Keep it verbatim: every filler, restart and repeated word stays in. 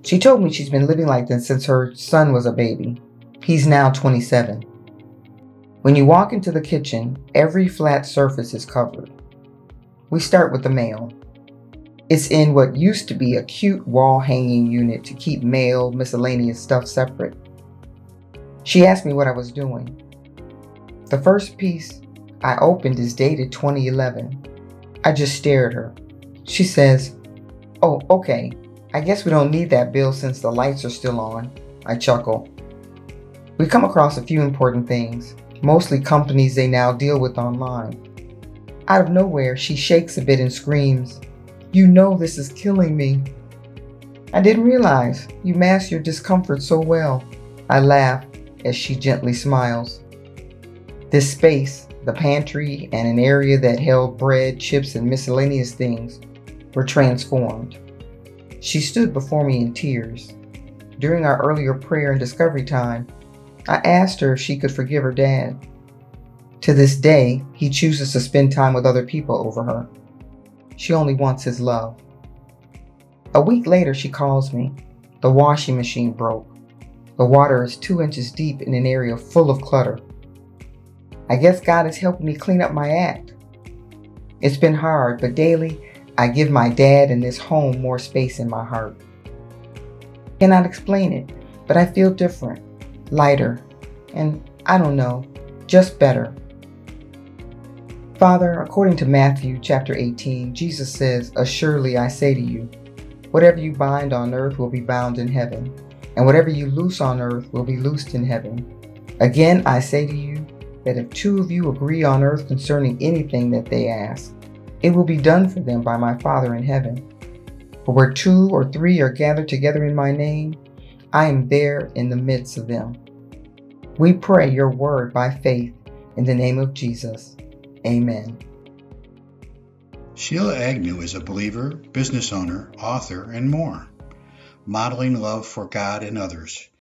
She told me she's been living like this since her son was a baby. He's now twenty-seven. When you walk into the kitchen, every flat surface is covered. We start with the mail. It's in what used to be a cute wall-hanging unit to keep mail, miscellaneous stuff separate. She asked me what I was doing. The first piece I opened is dated twenty eleven. I just stare at her. She says, "Oh, okay. I guess we don't need that bill since the lights are still on." I chuckle. We come across a few important things, mostly companies they now deal with online. Out of nowhere, she shakes a bit and screams, "You know this is killing me." I didn't realize you mask your discomfort so well. I laugh as she gently smiles. This space, the pantry and an area that held bread, chips, and miscellaneous things, were transformed. She stood before me in tears. During our earlier prayer and discovery time, I asked her if she could forgive her dad. To this day, he chooses to spend time with other people over her. She only wants his love. A week later, she calls me. The washing machine broke. The water is two inches deep in an area full of clutter. I guess God is helping me clean up my act. It's been hard, but daily I give my dad and this home more space in my heart. Cannot explain it, but I feel different, lighter, and I don't know, just better. Father, according to Matthew chapter eighteen, Jesus says, "Assuredly I say to you, whatever you bind on earth will be bound in heaven, and whatever you loose on earth will be loosed in heaven. Again I say to you, that if two of you agree on earth concerning anything that they ask, it will be done for them by my Father in heaven. For where two or three are gathered together in my name, I am there in the midst of them." We pray your word by faith in the name of Jesus. Amen. Sheila Agnew is a believer, business owner, author, and more, modeling love for God and others.